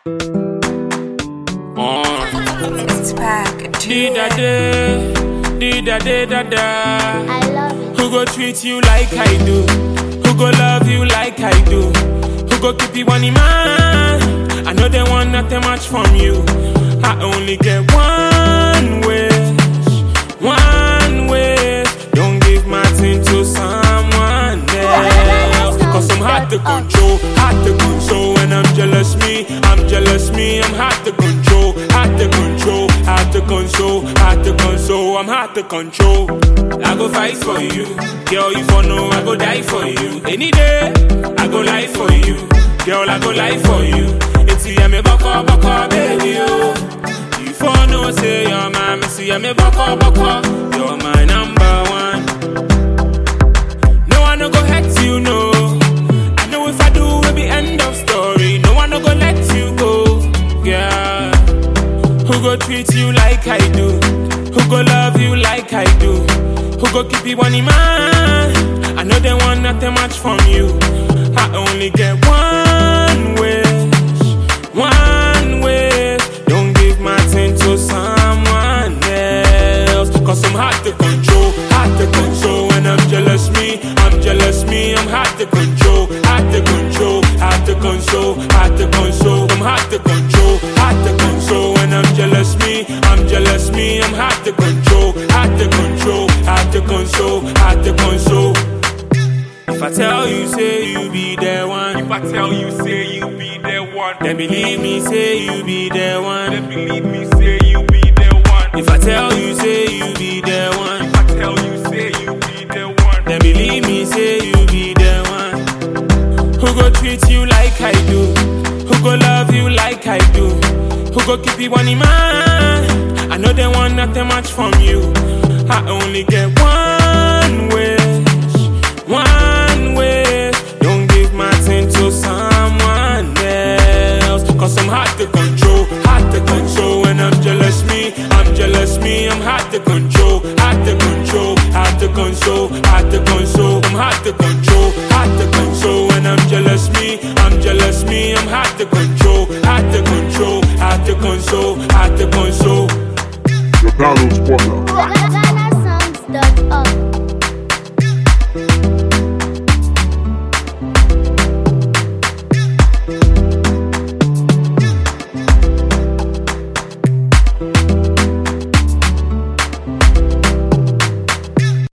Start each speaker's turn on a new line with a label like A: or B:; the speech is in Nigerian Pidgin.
A: It's back.
B: I love it.
C: Who go treat you like I do? Who go love you like I do? Who go keep you on the man? I know they want nothing much from you. I only get one wish, one wish. Don't give my thing to someone else. Cause I'm hard to control, hard to control. When I'm jealous me, I'm jealous me. I'm hard to control, hard to control, hard to control, hard to control. I'm hard to control. I go fight for you, girl. You for know I go die for you. Any day I go lie for you, girl. I go lie for you. It's you me baka baby oh. You for know say you're my missy me baka. You're my number one. No one no go hurt you no. I know if I do it'll be end of story. No one no go let you go, yeah. Who go treat you like I do? Who go love you like I do? Who go keep you on the man? I know they want nothing much from you. I only get one wish, one wish. Don't give my thing to someone else. Cause I'm hard to control, hard to control. When I'm jealous me, I'm jealous me. I'm hard to control, hard to control, hard to control, hard to control. I'm hard to control, hard to control. When I'm jealous me, I'm jealous me. I'm hard to control, hard to control, hard to control, hard to control. If I tell you, say you be the one.
D: If I tell you, say you be the one.
C: Then believe me, say you be the one.
D: Then believe me, say you be the one.
C: If I tell you, say you be the one.
D: If I tell you, say you be the one.
C: Then believe me, say you be the one. Who go treat you like I do? Who go love you like I do? Who go keep you on the man? I know they want nothing much from you. I only get one wish, one wish. Don't give my thing to someone else. Cause I'm hard to control, hard to control. When I'm jealous me, I'm jealous me. I'm hard to control, hard to control, hard to control, hard to control. I'm hard to control, hard to control. When I'm jealous me, I'm jealous me. I'm hard to control, hard to control, hard to control, hard to control.
E: The download spoiler.
B: GhanaSongs.org.